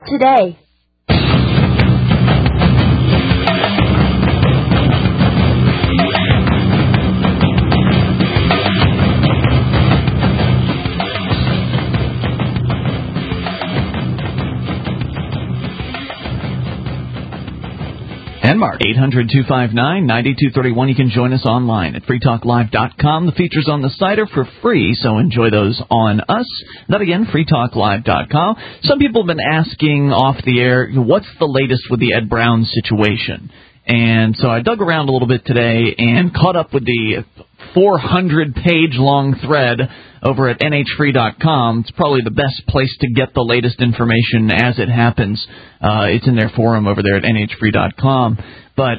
today. Denmark. 800-259-9231. You can join us online at freetalklive.com. The features on the site are for free, so enjoy those on us. That again, freetalklive.com. Some people have been asking off the air, what's the latest with the Ed Brown situation? And so I dug around a little bit today and caught up with the 400-page-long thread over at nhfree.com. It's probably the best place to get the latest information as it happens. It's in their forum over there at nhfree.com. But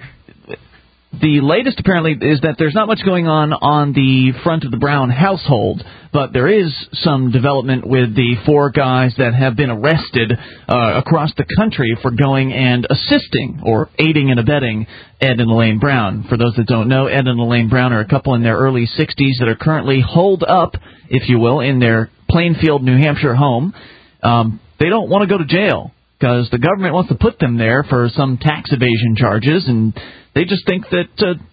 the latest, apparently, is that there's not much going on the front of the Brown household, but there is some development with the 4 guys that have been arrested across the country for going and assisting or aiding and abetting Ed and Elaine Brown. For those that don't know, Ed and Elaine Brown are a couple in their early 60s that are currently holed up, if you will, in their Plainfield, New Hampshire home. They don't want to go to jail because the government wants to put them there for some tax evasion charges, and they just think that,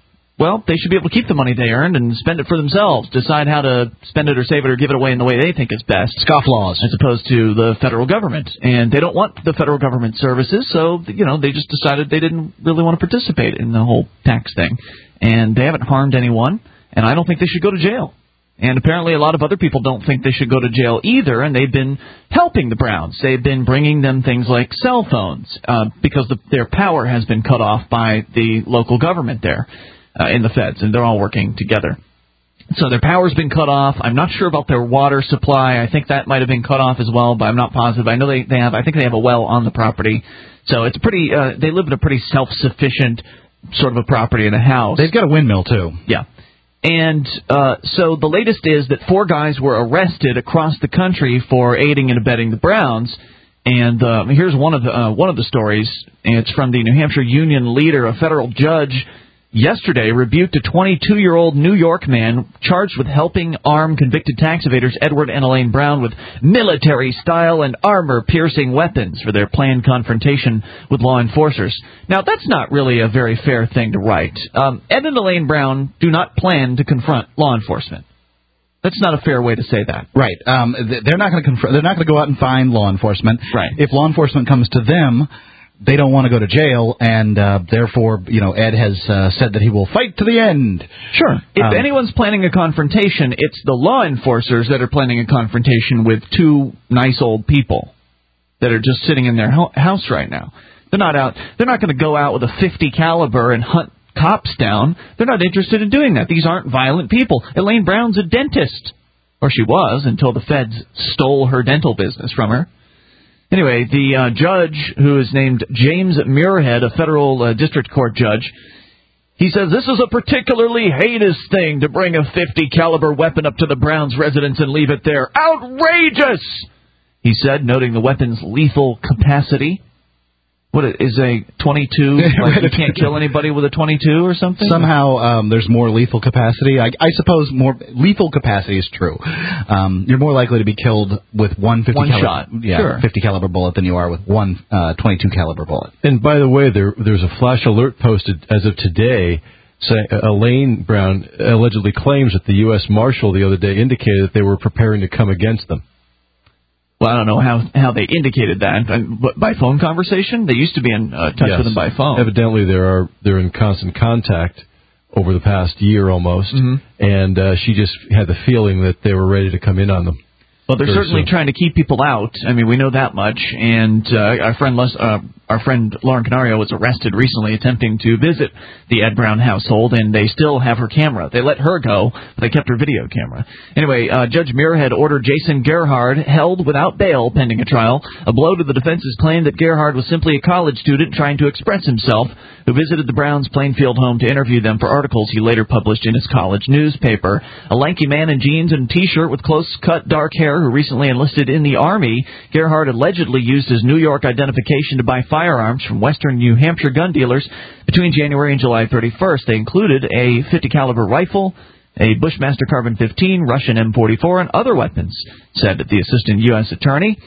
they should be able to keep the money they earned and spend it for themselves, decide how to spend it or save it or give it away in the way they think is best. Scofflaws. As opposed to the federal government. And they don't want the federal government services, so, they just decided they didn't really want to participate in the whole tax thing. And they haven't harmed anyone, and I don't think they should go to jail. And apparently a lot of other people don't think they should go to jail either, and they've been helping the Browns. They've been bringing them things like cell phones because their power has been cut off by the local government there in the feds, and they're all working together. So their power's been cut off. I'm not sure about their water supply. I think that might have been cut off as well, but I'm not positive. I know I think they have a well on the property. So it's pretty. They live in a pretty self-sufficient sort of a property in a house. They've got a windmill, too. Yeah. And so the latest is that 4 guys were arrested across the country for aiding and abetting the Browns. And here's one of the stories. And it's from the New Hampshire Union Leader. A federal judge yesterday rebuked a 22-year-old New York man charged with helping arm convicted tax evaders Edward and Elaine Brown with military-style and armor-piercing weapons for their planned confrontation with law enforcers. Now, that's not really a very fair thing to write. Ed and Elaine Brown do not plan to confront law enforcement. That's not a fair way to say that. Right. They're not going to They're not going to go out and find law enforcement. Right. If law enforcement comes to them, they don't want to go to jail, and therefore, Ed has said that he will fight to the end. Sure. If anyone's planning a confrontation, it's the law enforcers that are planning a confrontation with 2 nice old people that are just sitting in their house right now. They're not out. They're not going to go out with a .50 caliber and hunt cops down. They're not interested in doing that. These aren't violent people. Elaine Brown's a dentist, or she was until the feds stole her dental business from her. Anyway, the judge, who is named James Muirhead, a federal district court judge, he says this is a particularly heinous thing to bring a .50 caliber weapon up to the Browns' residence and leave it there. Outrageous! He said, noting the weapon's lethal capacity. What is a 22? Like you can't kill anybody with a 22 or something? Somehow there's more lethal capacity. I suppose more lethal capacity is true. You're more likely to be killed with one shot. Yeah, sure. 50 caliber bullet than you are with one 22 caliber bullet. And by the way, there's a flash alert posted as of today. Elaine Brown allegedly claims that the U.S. Marshal the other day indicated that they were preparing to come against them. Well, I don't know how they indicated that. But by phone conversation? They used to be in touch with them by phone. Evidently, they're in constant contact over the past year almost, and she just had the feeling that they were ready to come in on them. Well, they're certainly trying to keep people out. I mean, we know that much. And our friend Lauren Canario was arrested recently attempting to visit the Ed Brown household, and they still have her camera. They let her go, but they kept her video camera. Anyway, Judge Muirhead ordered Jason Gerhard held without bail pending a trial, a blow to the defense's claim that Gerhard was simply a college student trying to express himself, who visited the Browns' Plainfield home to interview them for articles he later published in his college newspaper. A lanky man in jeans and T-shirt with close-cut dark hair who recently enlisted in the Army, Gerhard allegedly used his New York identification to buy firearms from Western New Hampshire gun dealers between January and July 31st. They included a .50 caliber rifle, a Bushmaster Carbine 15, Russian M44, and other weapons, said the assistant U.S. attorney.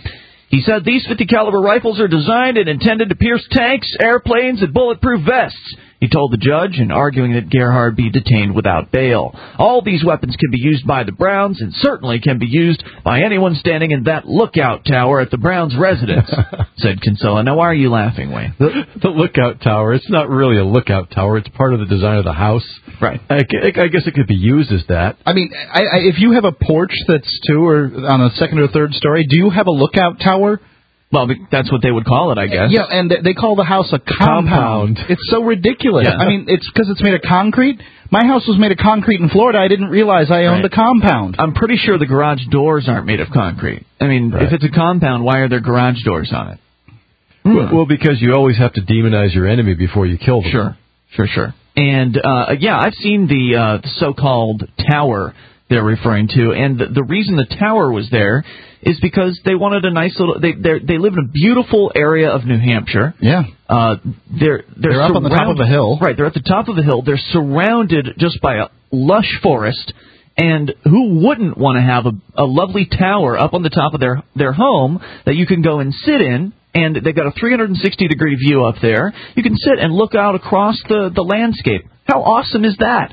He said these 50 caliber rifles are designed and intended to pierce tanks, airplanes, and bulletproof vests. He told the judge, in arguing that Gerhard be detained without bail. All these weapons can be used by the Browns and certainly can be used by anyone standing in that lookout tower at the Browns' residence, said Kinsella. Now, why are you laughing, Wayne? The lookout tower, it's not really a lookout tower. It's part of the design of the house. Right. I guess it could be used as that. I mean, if you have a porch that's 2 or on a second or third story, do you have a lookout tower? Well, that's what they would call it, I guess. Yeah, and they call the house a compound. It's so ridiculous. Yeah. I mean, it's because it's made of concrete. My house was made of concrete in Florida. I didn't realize I owned a compound. I'm pretty sure the garage doors aren't made of concrete. I mean, if it's a compound, why are there garage doors on it? Well, because you always have to demonize your enemy before you kill them. Sure. And, I've seen the so-called tower they're referring to, and the reason the tower was there is because they wanted a nice little. They live in a beautiful area of New Hampshire. Yeah. They're up on the top of a hill. Right, they're at the top of a hill. They're surrounded just by a lush forest. And who wouldn't want to have a lovely tower up on the top of their home that you can go and sit in? And they've got a 360-degree view up there. You can sit and look out across the landscape. How awesome is that?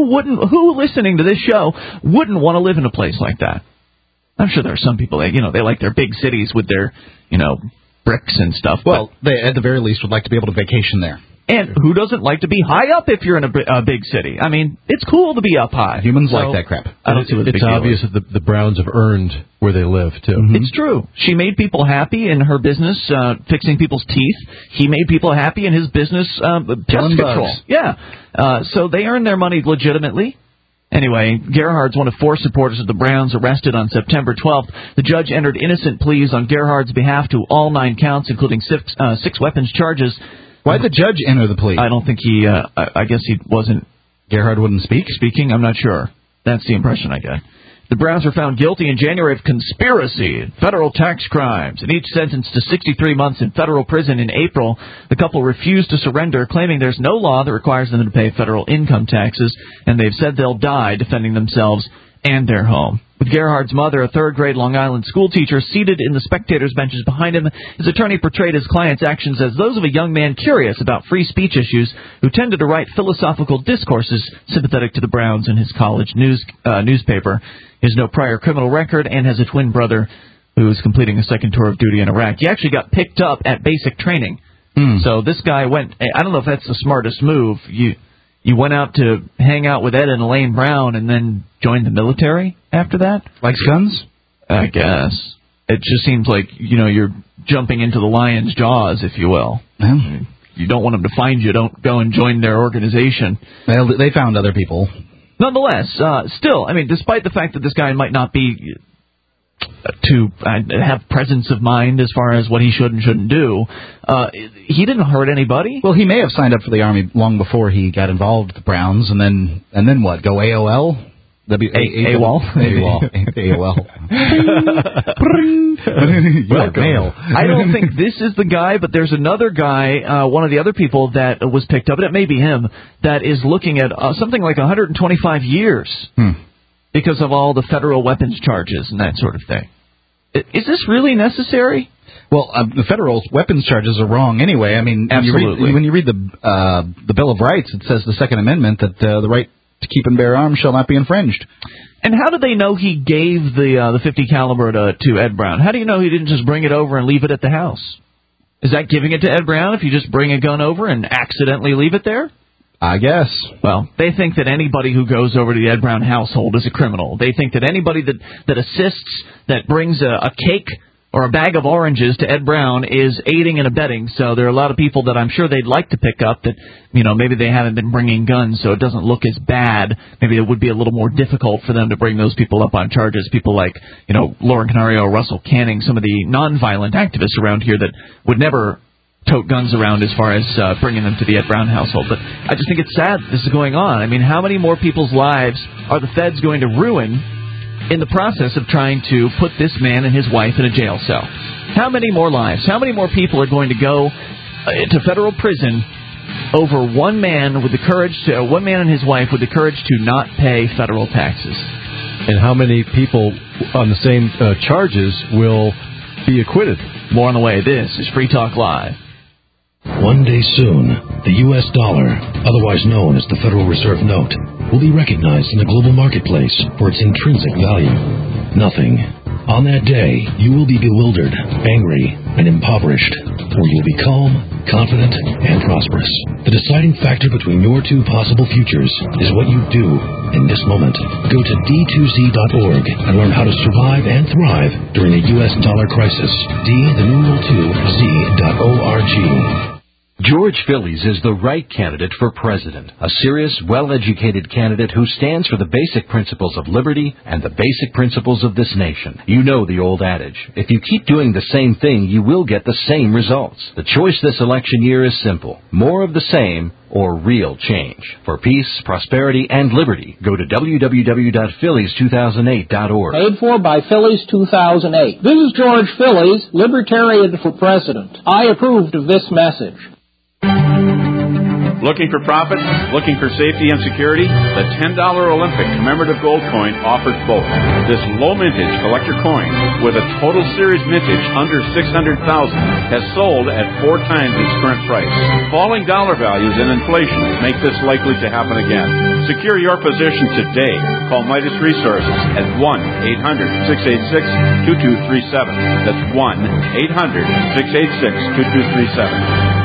Who listening to this show wouldn't want to live in a place like that? I'm sure there are some people that, they like their big cities with their, bricks and stuff. Well, they at the very least would like to be able to vacation there. And who doesn't like to be high up if you're in a big city? I mean, it's cool to be up high. Humans like that crap. I don't see what the big It's deal obvious is. that the Browns have earned where they live, too. Mm-hmm. It's true. She made people happy in her business, fixing people's teeth. He made people happy in his business, pest control. Bugs. Yeah. So they earn their money legitimately. Anyway, Gerhard's one of 4 supporters of the Browns arrested on September 12th. The judge entered innocent pleas on Gerhard's behalf to all 9 counts, including 6 weapons charges. Why'd the judge enter the plea? I don't think he, I guess he wasn't... Gerhard wouldn't speak? Speaking? I'm not sure. That's the impression I get. The Browns were found guilty in January of conspiracy and federal tax crimes, and each sentenced to 63 months in federal prison in April. The couple refused to surrender, claiming there's no law that requires them to pay federal income taxes, and they've said they'll die defending themselves and their home. With Gerhard's mother, a third-grade Long Island schoolteacher, seated in the spectators' benches behind him, his attorney portrayed his client's actions as those of a young man curious about free speech issues who tended to write philosophical discourses sympathetic to the Browns in his college newspaper. He has no prior criminal record and has a twin brother who is completing a second tour of duty in Iraq. He actually got picked up at basic training. So this guy went... I don't know if that's the smartest move. You went out to hang out with Ed and Elaine Brown and then joined the military after that? Likes guns? I guess. It just seems like, you're jumping into the lion's jaws, if you will. Yeah. You don't want them to find you. Don't go and join their organization. Well, they found other people. Nonetheless, still, despite the fact that this guy might not be to have presence of mind as far as what he should and shouldn't do, he didn't hurt anybody. Well, he may have signed up for the Army long before he got involved with the Browns, and then what? Go AOL? AWOL? AOL. Mail. I don't think this is the guy, but there's another guy, one of the other people that was picked up, and it may be him, that is looking at something like 125 years because of all the federal weapons charges and that sort of thing. Is this really necessary? Well, the federal weapons charges are wrong anyway. Absolutely. When you read the Bill of Rights, it says the Second Amendment that the right to keep and bear arms shall not be infringed. And how do they know he gave the 50 caliber to Ed Brown? How do you know he didn't just bring it over and leave it at the house? Is that giving it to Ed Brown if you just bring a gun over and accidentally leave it there? I guess. Well, they think that anybody who goes over to the Ed Brown household is a criminal. They think that anybody that assists, that brings a cake or a bag of oranges to Ed Brown is aiding and abetting. So there are a lot of people that I'm sure they'd like to pick up that, maybe they haven't been bringing guns, so it doesn't look as bad. Maybe it would be a little more difficult for them to bring those people up on charges. People like, Lauren Canario, Russell Canning, some of the nonviolent activists around here that would never tote guns around as far as bringing them to the Ed Brown household. But I just think it's sad this is going on. How many more people's lives are the feds going to ruin in the process of trying to put this man and his wife in a jail cell? How many more lives? How many more people are going to go to federal prison over one man and his wife with the courage to not pay federal taxes? And how many people on the same charges will be acquitted. More on the way. This is Free Talk Live. One day soon, the U.S. dollar, otherwise known as the Federal Reserve Note, will be recognized in the global marketplace for its intrinsic value. Nothing. On that day, you will be bewildered, angry, and impoverished, or you will be calm, confident, and prosperous. The deciding factor between your two possible futures is what you do in this moment. Go to d2z.org and learn how to survive and thrive during the U.S. dollar crisis. D2z.org. George Phillies is the right candidate for president. A serious, well-educated candidate who stands for the basic principles of liberty and the basic principles of this nation. You know the old adage. If you keep doing the same thing, you will get the same results. The choice this election year is simple. More of the same or real change. For peace, prosperity, and liberty, go to www.phillies2008.org. Paid for by Phillies 2008. This is George Phillies, Libertarian for President. I approved of this message. Looking for profit? Looking for safety and security? The $10 Olympic commemorative gold coin offers both. This low mintage collector coin, with a total series mintage under $600,000, has sold at 4 times its current price. Falling dollar values and inflation make this likely to happen again. Secure your position today. Call Midas Resources at 1-800-686-2237. That's 1-800-686-2237.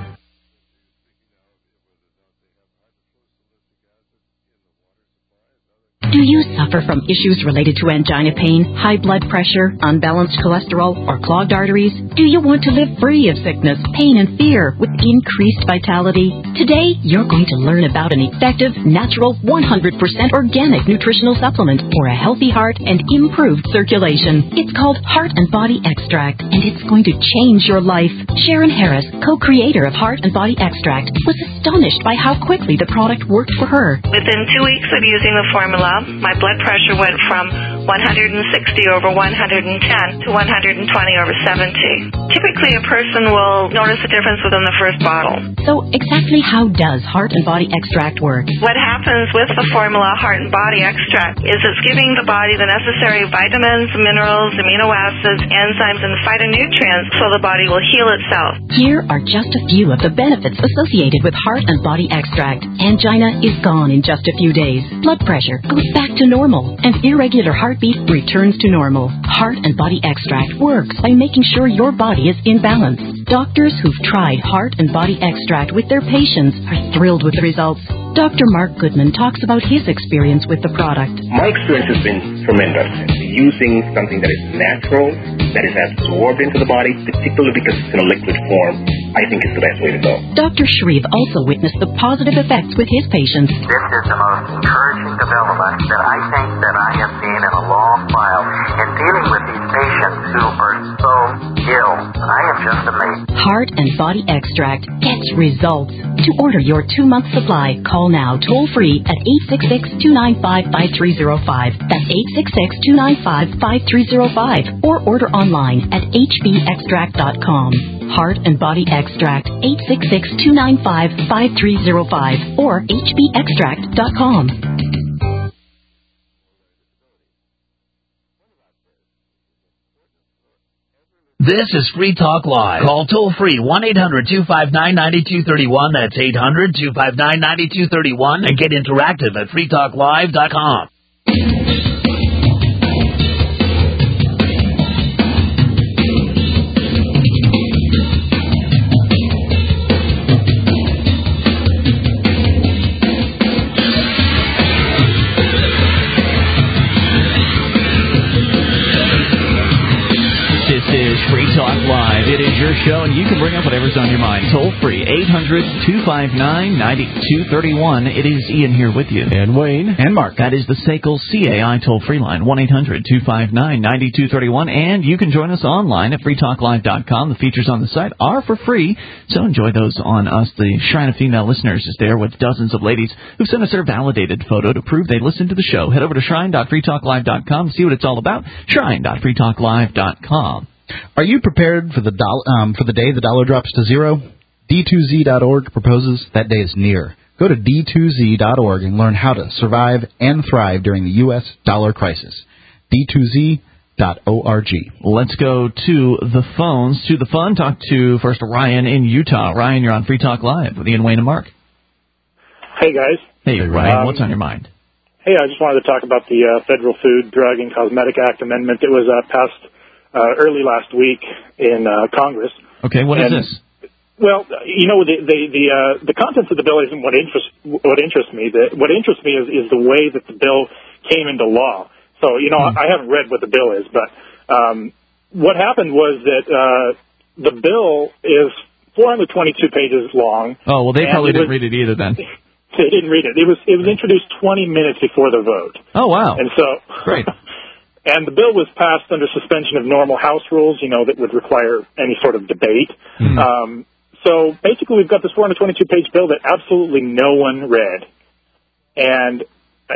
Do you suffer from issues related to angina pain, high blood pressure, unbalanced cholesterol, or clogged arteries? Do you want to live free of sickness, pain, and fear with increased vitality? Today, you're going to learn about an effective, natural, 100% organic nutritional supplement for a healthy heart and improved circulation. It's called Heart and Body Extract, and it's going to change your life. Sharon Harris, co-creator of Heart and Body Extract, was astonished by how quickly the product worked for her. Within 2 weeks of using the formula, my blood pressure went from 160/110 to 120/70. Typically, a person will notice a difference within the first bottle. So exactly how does Heart and Body Extract work? What happens with the formula Heart and Body Extract is it's giving the body the necessary vitamins, minerals, amino acids, enzymes, and phytonutrients so the body will heal itself. Here are just a few of the benefits associated with Heart and Body Extract. Angina is gone in just a few days. Blood pressure goes back to normal, and irregular heartbeat returns to normal. Heart and Body Extract works by making sure your body is in balance. Doctors who've tried Heart and Body Extract with their patients are thrilled with the results. Dr. Mark Goodman talks about his experience with the product. My experience has been tremendous. Using something that is natural, that is absorbed into the body, particularly because it's in a liquid form, I think is the best way to go. Dr. Shreve also witnessed the positive effects with his patients. This is the most encouraging development that I think that I have seen in a long while in dealing with these patients who are so ill. I am just amazed. Heart and Body Extract gets results. To order your 2-month supply, call now toll-free at 866-295-5305. That's 866-295-5305. Or order online at hbextract.com. Heart and Body Extract, 866-295-5305 or hbextract.com. This is Free Talk Live. Call toll-free 1-800-259-9231. That's 800-259-9231. And get interactive at freetalklive.com. Free Talk Live. It is your show, and you can bring up whatever's on your mind. Toll free, 800-259-9231. It is Ian here with you. And Wayne. And Mark. That is the SACL CAI toll-free line, 1-800-259-9231. And you can join us online at freetalklive.com. The features on the site are for free, so enjoy those on us. The Shrine of Female Listeners is there with dozens of ladies who sent us their validated photo to prove they listened to the show. Head over to shrine.freetalklive.com to see what it's all about. Shrine.freetalklive.com. Are you prepared for the day the dollar drops to zero? D2Z.org proposes that day is near. Go to D2Z.org and learn how to survive and thrive during the U.S. dollar crisis. D2Z.org. DownsideDC.org. Let's go to the phones. To the phone, talk to first Ryan in Utah. Ryan, you're on Free Talk Live with Ian, Wayne, and Mark. Hey, guys. Hey, Ryan, what's on your mind? Hey, I just wanted to talk about the Federal Food, Drug, and Cosmetic Act amendment that was passed early last week in Congress. Okay, what is this? Well, the contents of the bill isn't what interests me. What interests me is the way that the bill came into law. So, I haven't read what the bill is, but what happened was that the bill is 422 pages long. Oh, well, they probably didn't read it either then. They didn't read it. It was introduced 20 minutes before the vote. Oh, wow. And so, great. And the bill was passed under suspension of normal House rules, that would require any sort of debate. Mm-hmm. So basically, we've got this 422-page bill that absolutely no one read. And,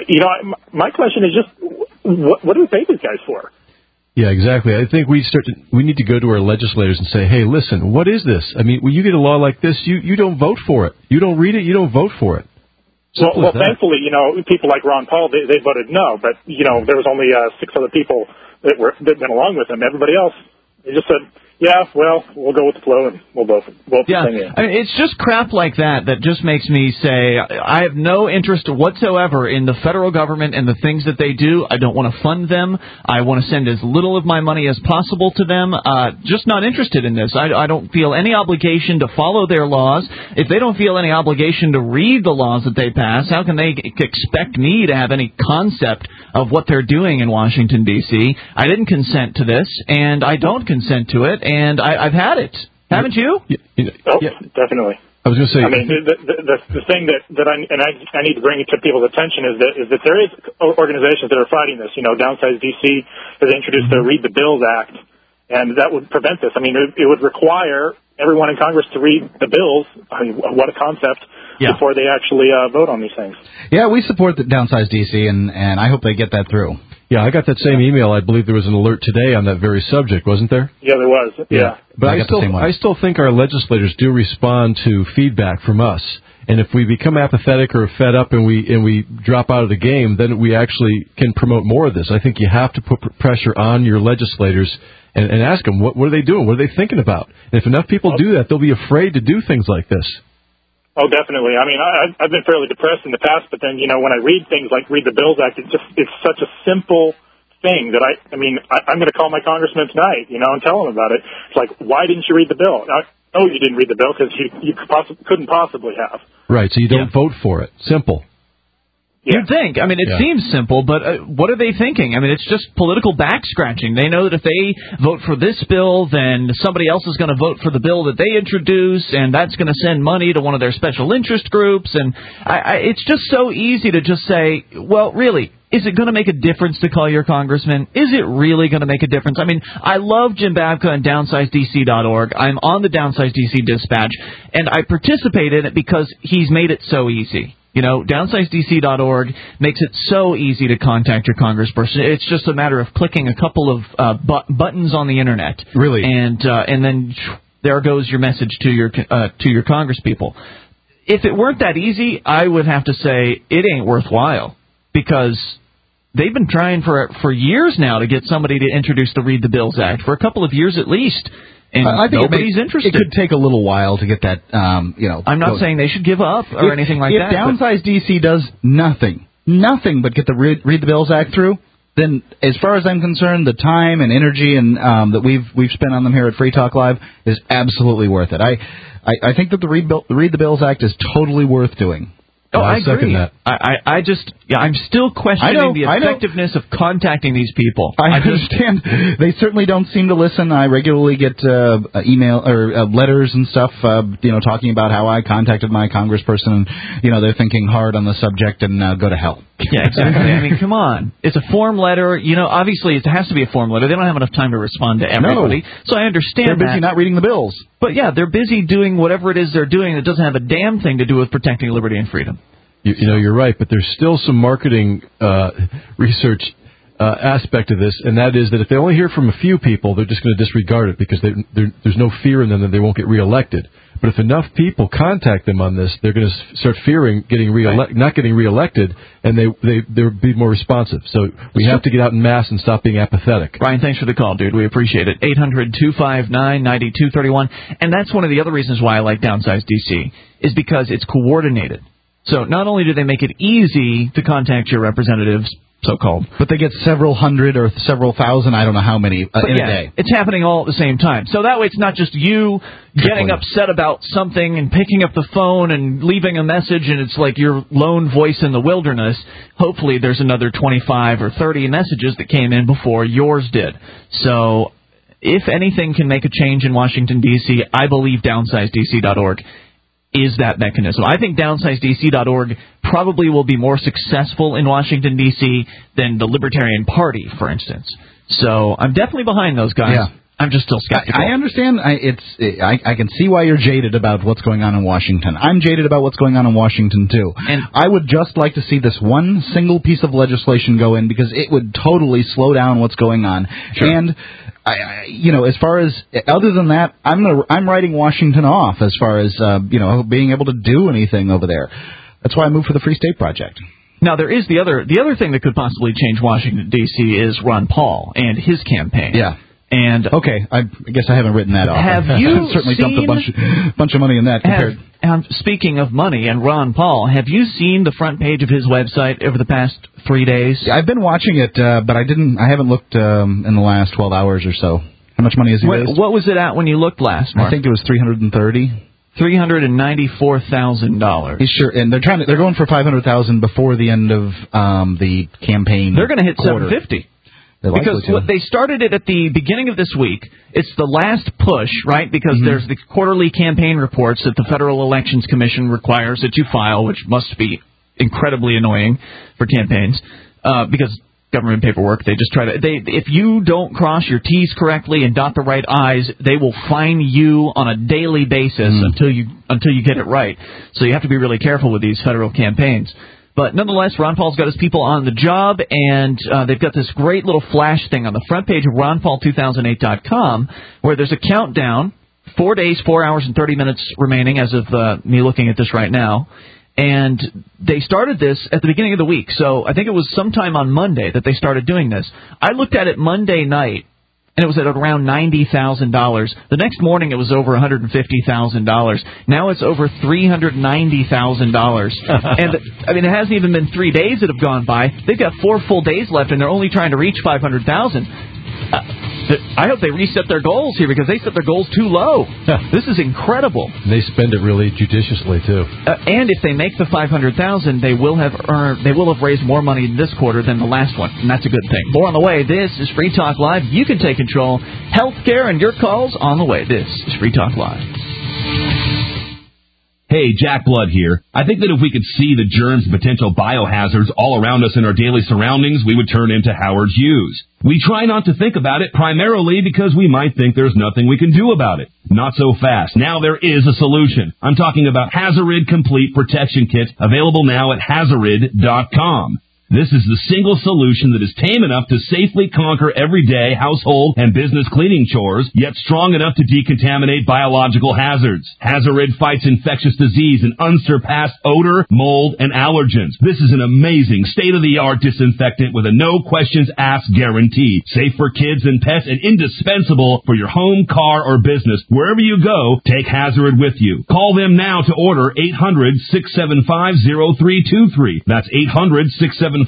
my question is just, what do we pay these guys for? Yeah, exactly. I think we need to go to our legislators and say, hey, listen, what is this? I mean, when you get a law like this, you don't vote for it. You don't read it, you don't vote for it. Well, thankfully, people like Ron Paul, they voted no, but, there was only 6 other people that went along with him. Everybody else, they just said, yeah, well, we'll go with the flow and we'll vote the thing in. I mean, it's just crap like that just makes me say I have no interest whatsoever in the federal government and the things that they do. I don't want to fund them. I want to send as little of my money as possible to them. Just not interested in this. I don't feel any obligation to follow their laws. If they don't feel any obligation to read the laws that they pass, how can they expect me to have any concept of what they're doing in Washington, D.C.? I didn't consent to this, and I don't consent to it. And I've had it. Haven't you? Definitely. I was going to say. I mean, the thing that I need to bring to people's attention is that there is organizations that are fighting this. Downsize DC has introduced the Read the Bills Act, and that would prevent this. I mean, it would require everyone in Congress to read the bills. I mean, what a concept. Yeah. Before they actually vote on these things. Yeah, we support the Downsize DC, and I hope they get that through. Yeah, I got that same email. I believe there was an alert today on that very subject, wasn't there? Yeah, there was. Yeah. But I still think our legislators do respond to feedback from us. And if we become apathetic or fed up and we drop out of the game, then we actually can promote more of this. I think you have to put pressure on your legislators and ask them, what are they doing? What are they thinking about? And if enough people do that, they'll be afraid to do things like this. Oh, definitely. I mean, I've been fairly depressed in the past, but then, when I read things like Read the Bills Act, it's such a simple thing that I'm going to call my congressman tonight, and tell him about it. It's like, why didn't you read the bill? No, you didn't read the bill because you couldn't possibly have. Right, so you don't vote for it. Simple. Yeah. You'd think. I mean, it seems simple, but what are they thinking? I mean, it's just political back-scratching. They know that if they vote for this bill, then somebody else is going to vote for the bill that they introduce, and that's going to send money to one of their special interest groups. And it's just so easy to just say, well, really, is it going to make a difference to call your congressman? Is it really going to make a difference? I mean, I love Jim Babka and DownsizeDC.org. I'm on the Downsize DC Dispatch, and I participate in it because he's made it so easy. DownsizeDC.org makes it so easy to contact your congressperson. It's just a matter of clicking a couple of buttons on the internet. Really? And then there goes your message to your congresspeople. If it weren't that easy, I would have to say it ain't worthwhile, because they've been trying for years now to get somebody to introduce the Read the Bills Act, for a couple of years at least. And I think nobody's interested. It could take a little while to get that, I'm not saying they should give up or anything like that. If Downsize DC does nothing but get the Read the Bills Act through, then as far as I'm concerned, the time and energy and that we've spent on them here at Free Talk Live is absolutely worth it. I think that the Read the Bills Act is totally worth doing. Oh, I second agree. that. I'm still questioning the effectiveness of contacting these people. I understand. They certainly don't seem to listen. I regularly get email or letters and stuff, talking about how I contacted my congressperson, and they're thinking hard on the subject and go to hell. Yeah, exactly. I mean, come on. It's a form letter. Obviously it has to be a form letter. They don't have enough time to respond to everybody. No. So I understand they're busy not reading the bills. But yeah, they're busy doing whatever it is they're doing that doesn't have a damn thing to do with protecting liberty and freedom. You're right, but there's still some marketing research aspect of this, and that is that if they only hear from a few people, they're just going to disregard it because there's no fear in them that they won't get reelected. But if enough people contact them on this, they're going to start fearing not getting reelected, and they'll be more responsive. So we have to get out in mass and stop being apathetic. Brian, thanks for the call, dude. We appreciate it. 800-259-9231. And that's one of the other reasons why I like Downsize DC, is because it's coordinated. So not only do they make it easy to contact your representatives, so-called, but they get several hundred or several thousand, I don't know how many, in a day. It's happening all at the same time. So that way it's not just you getting upset about something and picking up the phone and leaving a message, and it's like your lone voice in the wilderness. Hopefully there's another 25 or 30 messages that came in before yours did. So if anything can make a change in Washington, D.C., I believe downsizedc.org is that mechanism. I think downsizedc.org probably will be more successful in Washington, D.C. than the Libertarian Party, for instance. So I'm definitely behind those guys. Yeah. I'm just still skeptical. I understand. I can see why you're jaded about what's going on in Washington. I'm jaded about what's going on in Washington, too. And I would just like to see this one single piece of legislation go in, because it would totally slow down what's going on. Sure. And as far as other than that, I'm writing Washington off as far as being able to do anything over there. That's why I moved for the Free State Project. Now there is the other thing that could possibly change Washington D.C. is Ron Paul and his campaign. Yeah. And okay, I guess I haven't written that off. Have you certainly dumped a bunch of money in that compared. Speaking of money and Ron Paul, have you seen the front page of his website over the past 3 days? Yeah, I've been watching it, but I haven't looked in the last 12 hours or so. How much money has he raised? What was it at when you looked last, Mark? I think it was $330. $394,000. Sure, and they're going for $500,000 before the end of the campaign. They're going to hit quarter. $750,000. Because they started it at the beginning of this week. It's the last push, right? Because there's the quarterly campaign reports that the Federal Elections Commission requires that you file, which must be incredibly annoying for campaigns, because government paperwork, they just try to... if you don't cross your T's correctly and dot the right I's, they will fine you on a daily basis until you get it right. So you have to be really careful with these federal campaigns. But nonetheless, Ron Paul's got his people on the job, and they've got this great little flash thing on the front page of RonPaul2008.com where there's a countdown, 4 days, 4 hours, and 30 minutes remaining as of me looking at this right now. And they started this at the beginning of the week, so I think it was sometime on Monday that they started doing this. I looked at it Monday night, and it was at around $90,000. The next morning, it was over $150,000. Now it's over $390,000. And it hasn't even been 3 days that have gone by. They've got 4 full days left, and they're only trying to reach $500,000. I hope they reset their goals here, because they set their goals too low. This is incredible. And they spend it really judiciously too. And if they make the $500,000, they will have raised more money this quarter than the last one, and that's a good thing. More on the way. This is Free Talk Live. You can take control. Healthcare and your calls on the way. This is Free Talk Live. Hey, Jack Blood here. I think that if we could see the germs and potential biohazards all around us in our daily surroundings, we would turn into Howard Hughes. We try not to think about it primarily because we might think there's nothing we can do about it. Not so fast. Now there is a solution. I'm talking about Hazarid Complete Protection Kit, available now at Hazarid.com. This is the single solution that is tame enough to safely conquer everyday household and business cleaning chores, yet strong enough to decontaminate biological hazards. Hazarid fights infectious disease and unsurpassed odor, mold, and allergens. This is an amazing state-of-the-art disinfectant with a no-questions-asked guarantee. Safe for kids and pets and indispensable for your home, car, or business. Wherever you go, take Hazarid with you. Call them now to order 800-675-0323. That's 800-675-0323,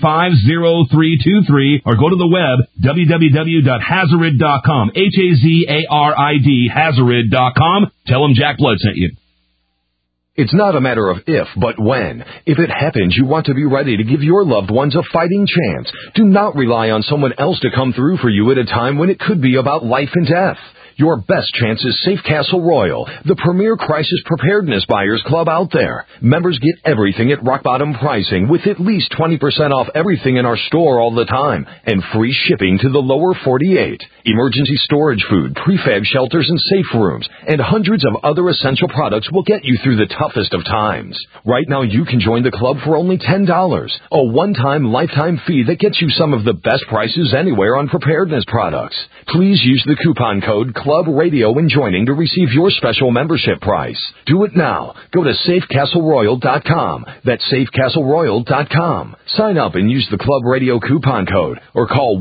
or go to the web, www.hazarid.com, Hazarid, Hazarid.com. Tell them Jack Blood sent you. It's not a matter of if, but when. If it happens, you want to be ready to give your loved ones a fighting chance. Do not rely on someone else to come through for you at a time when it could be about life and death. Your best chance is Safe Castle Royal, the premier crisis preparedness buyers club out there. Members get everything at rock bottom pricing with at least 20% off everything in our store all the time and free shipping to the lower 48. Emergency storage food, prefab shelters and safe rooms, and hundreds of other essential products will get you through the toughest of times. Right now you can join the club for only $10, a one-time lifetime fee that gets you some of the best prices anywhere on preparedness products. Please use the coupon code Club Radio and joining to receive your special membership price. Do it now. Go to safecastleroyal.com. That's safecastleroyal.com. Sign up and use the Club Radio coupon code or call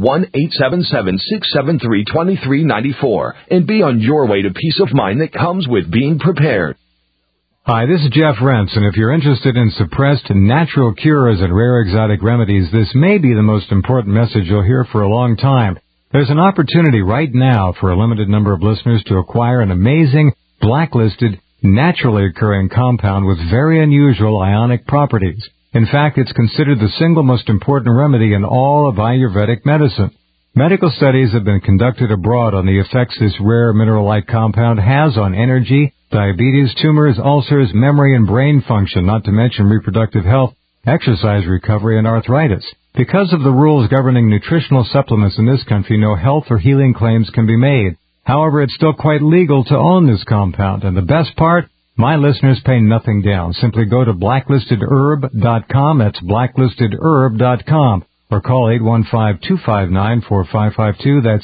1-877-673-2394 and be on your way to peace of mind that comes with being prepared. Hi, this is Jeff Rentz, and if you're interested in suppressed natural cures and rare exotic remedies, this may be the most important message you'll hear for a long time. There's an opportunity right now for a limited number of listeners to acquire an amazing, blacklisted, naturally occurring compound with very unusual ionic properties. In fact, it's considered the single most important remedy in all of Ayurvedic medicine. Medical studies have been conducted abroad on the effects this rare mineral-like compound has on energy, diabetes, tumors, ulcers, memory and brain function, not to mention reproductive health, exercise recovery, and arthritis. Because of the rules governing nutritional supplements in this country, no health or healing claims can be made. However, it's still quite legal to own this compound, and the best part, my listeners pay nothing down. Simply go to blacklistedherb.com, that's blacklistedherb.com, or call 815-259-4552, that's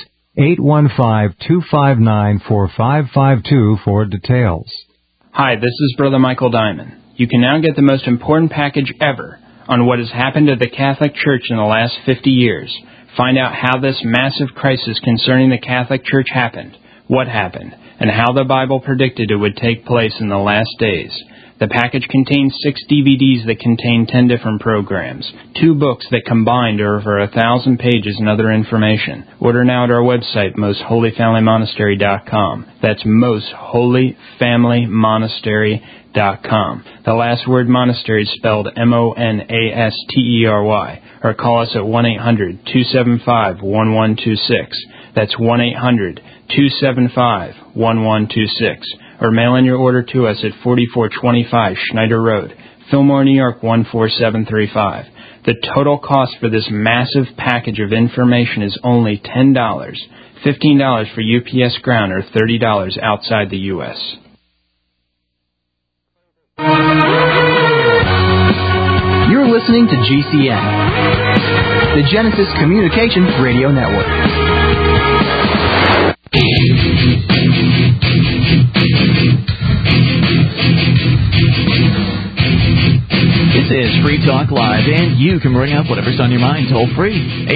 815-259-4552 for details. Hi, this is Brother Michael Diamond. You can now get the most important package ever on what has happened to the Catholic Church in the last 50 years. Find out how this massive crisis concerning the Catholic Church happened, what happened, and how the Bible predicted it would take place in the last days. The package contains 6 DVDs that contain 10 different programs, 2 books that combined are over 1,000 pages and other information. Order now at our website, mostholyfamilymonastery.com. That's mostholyfamilymonastery.com. The last word monastery is spelled M-O-N-A-S-T-E-R-Y. Or call us at 1-800-275-1126. That's 1-800-275-1126. Or mail in your order to us at 4425 Schneider Road, Fillmore, New York 14735. The total cost for this massive package of information is only $10, $15 for UPS ground, or $30 outside the U.S. You're listening to GCN, the Genesis Communications Radio Network. This is Free Talk Live, and you can bring up whatever's on your mind toll-free.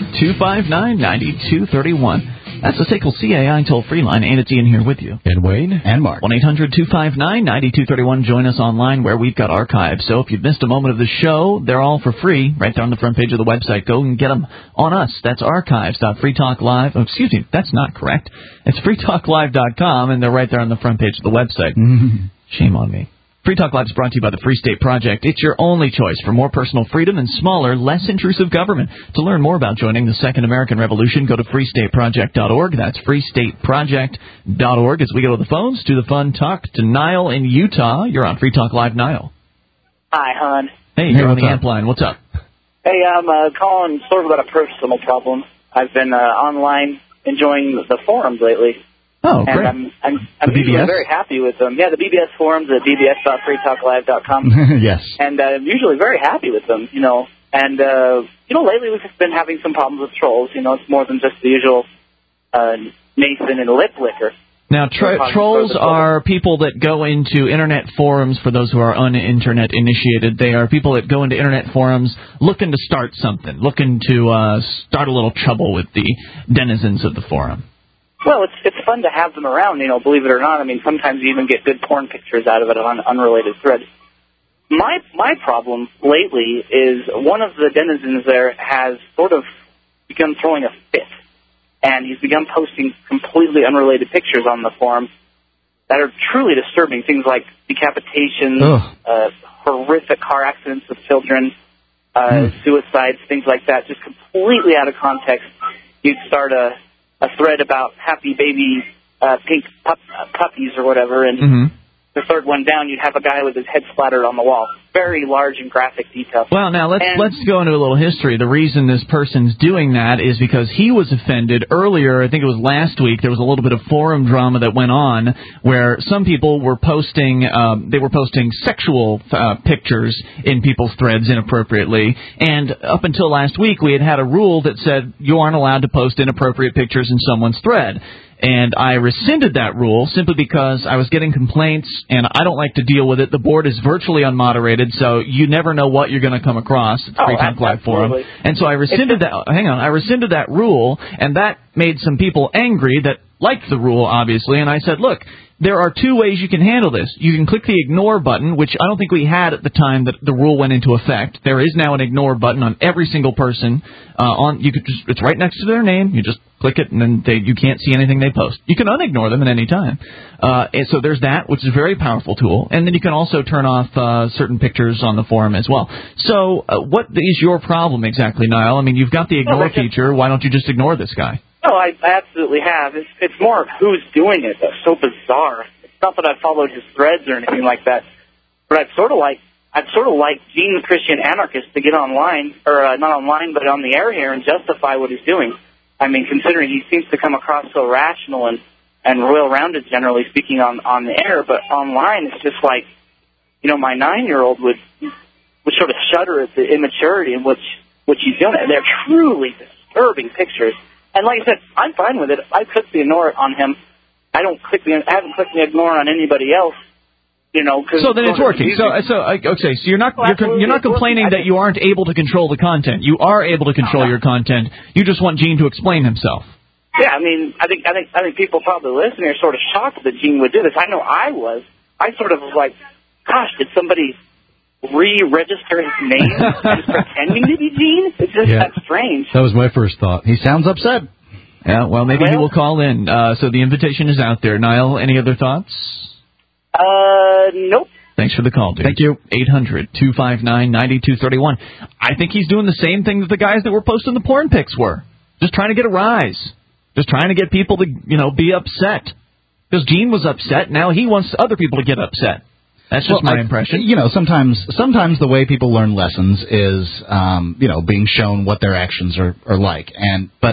800-259-9231. That's the SACL CAI toll-free line, and it's Ian here with you. And Wayne. And Mark. 1-800-259-9231. Join us online where we've got archives. So if you've missed a moment of the show, they're all for free right there on the front page of the website. Go and get them on us. That's archives.freetalklive. Oh, excuse me, that's not correct. It's freetalklive.com, and they're right there on the front page of the website. Shame on me. Free Talk Live is brought to you by the Free State Project. It's your only choice for more personal freedom and smaller, less intrusive government. To learn more about joining the Second American Revolution, go to freestateproject.org. That's freestateproject.org. As we go to the phones, to the fun talk to Niall in Utah. You're on Free Talk Live, Niall. Hi, hon. Hey, you're on the amp line. What's up? Hey, I'm calling sort of about a personal problem. I've been online enjoying the forums lately. Oh, great. And I'm usually very happy with them. Yeah, the BBS forums at bbs.freetalklive.com. Yes. And I'm usually very happy with them, you know. And, lately we've just been having some problems with trolls. You know, it's more than just the usual Nathan and lip licker. Now, trolls are people that go into Internet forums, for those who are un-Internet initiated. They are people that go into Internet forums looking to start something, looking to start a little trouble with the denizens of the forum. Well, it's fun to have them around, you know, believe it or not. I mean, sometimes you even get good porn pictures out of it on unrelated threads. My problem lately is one of the denizens there has sort of begun throwing a fit, and he's begun posting completely unrelated pictures on the forum that are truly disturbing, things like decapitations, horrific car accidents with children, suicides, things like that, just completely out of context. You'd start a thread about happy baby pink puppies or whatever, and the third one down, you'd have a guy with his head splattered on the wall. Very large and graphic detail. Well, now let's go into a little history. The reason this person's doing that is because he was offended earlier. I think it was last week. There was a little bit of forum drama that went on where some people were posting sexual pictures in people's threads inappropriately. And up until last week, we had a rule that said you aren't allowed to post inappropriate pictures in someone's thread. And I rescinded that rule simply because I was getting complaints, and I don't like to deal with it. The board is virtually unmoderated, so you never know what you're going to come across at the Free Talk Live forum. And so I rescinded that. I rescinded that rule, and that made some people angry that liked the rule, obviously. And I said, look, there are two ways you can handle this. You can click the ignore button, which I don't think we had at the time that the rule went into effect. There is now an ignore button on every single person. It's right next to their name. You just click it, and then you can't see anything they post. You can unignore them at any time. And so there's that, which is a very powerful tool. And then you can also turn off certain pictures on the forum as well. So what is your problem exactly, Niall? I mean, you've got the ignore feature. Why don't you just ignore this guy? No, I absolutely have. It's more of who's doing it that's so bizarre. It's not that I followed his threads or anything like that, but I'd sort of like Gene the Christian Anarchist to get online, or not online, but on the air here and justify what he's doing. I mean, considering he seems to come across so rational and well-rounded, generally speaking, on the air, but online it's just like, my 9-year-old would sort of shudder at the immaturity in which he's doing it. They're truly disturbing pictures. And like I said, I'm fine with it. I clicked the ignore on him. I haven't clicked the ignore on anybody else. So then it's working. So you're not complaining that you aren't able to control the content. You are able to control your content. You just want Gene to explain himself. Yeah, I mean, I think people probably listening are sort of shocked that Gene would do this. I know I was. I sort of was like, gosh, did somebody re-register his name just pretending to be Gene? It's just that strange. That was my first thought. He sounds upset. Yeah, well, maybe he will call in. So the invitation is out there. Niall, any other thoughts? Nope. Thanks for the call, dude. Thank you. 800-259-9231. I think he's doing the same thing that the guys that were posting the porn pics were. Just trying to get a rise. Just trying to get people to, be upset. Because Gene was upset, now he wants other people to get upset. That's just my impression. Sometimes the way people learn lessons is, being shown what their actions are like. But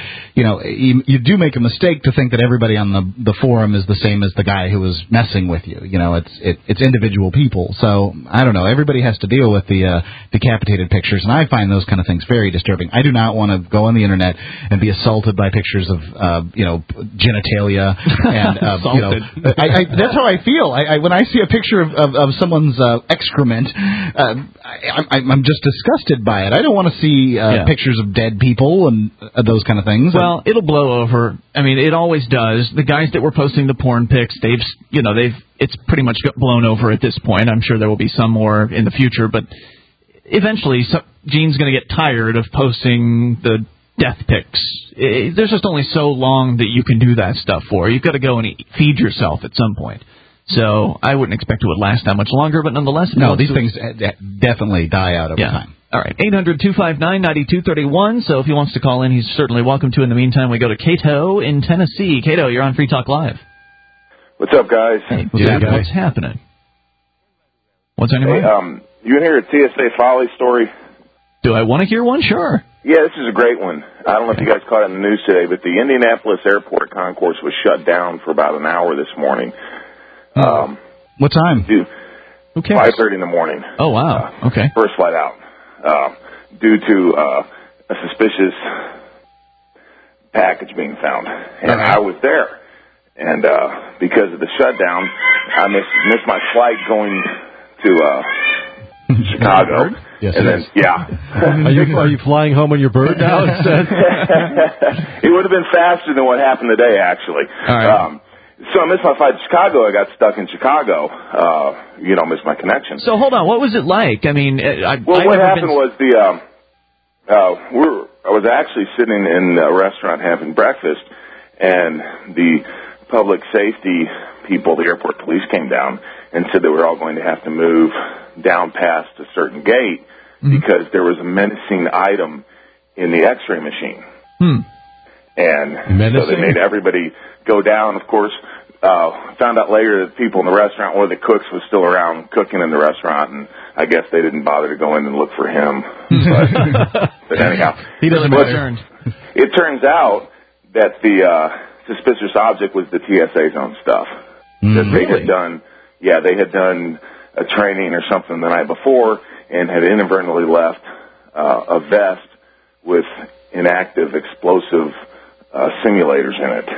you do make a mistake to think that everybody on the forum is the same as the guy who was messing with you. It's individual people. So I don't know. Everybody has to deal with the decapitated pictures, and I find those kind of things very disturbing. I do not want to go on the internet and be assaulted by pictures of genitalia and that's how I feel. When I see a picture of someone's excrement, I'm just disgusted by it. I don't want to see pictures of dead people and those kind of things. Well, it'll blow over. I mean, it always does. The guys that were posting the porn pics, it's pretty much blown over at this point. I'm sure there will be some more in the future, but eventually Gene's going to get tired of posting the death pics. There's just only so long that you can do that stuff for. You've got to go and feed yourself at some point. So I wouldn't expect it would last that much longer, but nonetheless... No, these things definitely die out over time. All right, 800-259-9231. So if he wants to call in, he's certainly welcome to. In the meantime, we go to Cato in Tennessee. Cato, you're on Free Talk Live. What's up, guys? Hey, what's happening? What's on your mind? You want to hear a TSA Folly story? Do I want to hear one? Sure. Yeah, this is a great one. I don't know if you guys caught it in the news today, but the Indianapolis Airport concourse was shut down for about an hour this morning. What time? Who cares? 5:30 in the morning. Oh, wow. Okay. First flight out. Due to a suspicious package being found. And I was there. And because of the shutdown, I missed my flight going to Chicago. Yes, and then, Are you flying home on your bird now instead? It would have been faster than what happened today, actually. All right. So I missed my flight to Chicago. I got stuck in Chicago. Missed my connection. So hold on, what was it like? I mean, what happened was I was actually sitting in a restaurant having breakfast, and the public safety people, the airport police, came down and said that we're all going to have to move down past a certain gate because there was a menacing item in the X-ray machine. And so they made everybody go down. Of course, found out later that people in the restaurant, one of the cooks was still around cooking in the restaurant, and I guess they didn't bother to go in and look for him. But anyhow, he doesn't return. It turns out that the suspicious object was the TSA's own stuff. That they had done, they had done a training or something the night before and had inadvertently left a vest with inactive explosive simulators in it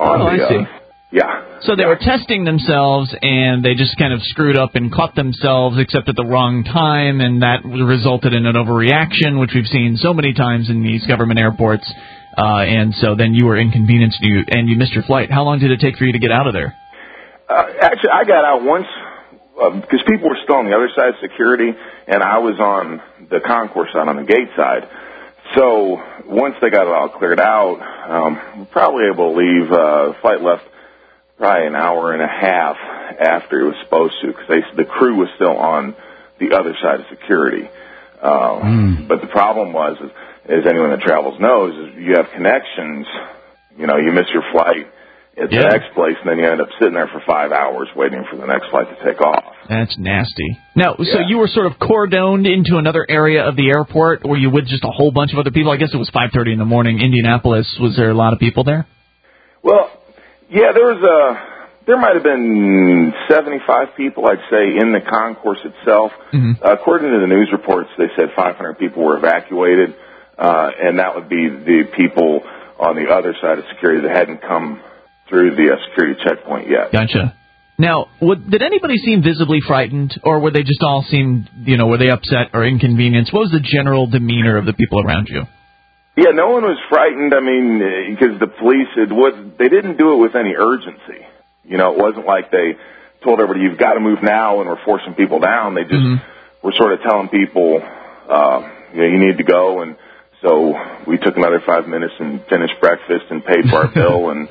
I see. Yeah. So they were testing themselves, and they just kind of screwed up and caught themselves, except at the wrong time, and that resulted in an overreaction, which we've seen so many times in these government airports. And so then you were inconvenienced, and you missed your flight. How long did it take for you to get out of there? Actually, I got out once because people were still on the other side of security, and I was on the concourse side, on the gate side. So once they got it all cleared out, we were probably able to leave. The flight left probably an hour and a half after it was supposed to, because the crew was still on the other side of security. But the problem was, as anyone that travels knows, is you have connections. You know, you miss your flight at the next place, and then you end up sitting there for 5 hours waiting for the next flight to take off. That's nasty. Now, so you were sort of cordoned into another area of the airport. Were you with just a whole bunch of other people? I guess it was 5:30 in the morning. Indianapolis, was there a lot of people there? Well, yeah, there might have been 75 people, I'd say, in the concourse itself. According to the news reports, they said 500 people were evacuated, and that would be the people on the other side of security that hadn't come through the security checkpoint yet. Gotcha. Now, did anybody seem visibly frightened, or were they just all were they upset or inconvenienced? What was the general demeanor of the people around you? Yeah, no one was frightened. I mean, because the police, they didn't do it with any urgency. You know, it wasn't like they told everybody, you've got to move now, and we're forcing people down. They just were sort of telling people, you need to go. And so we took another 5 minutes and finished breakfast and paid for our bill and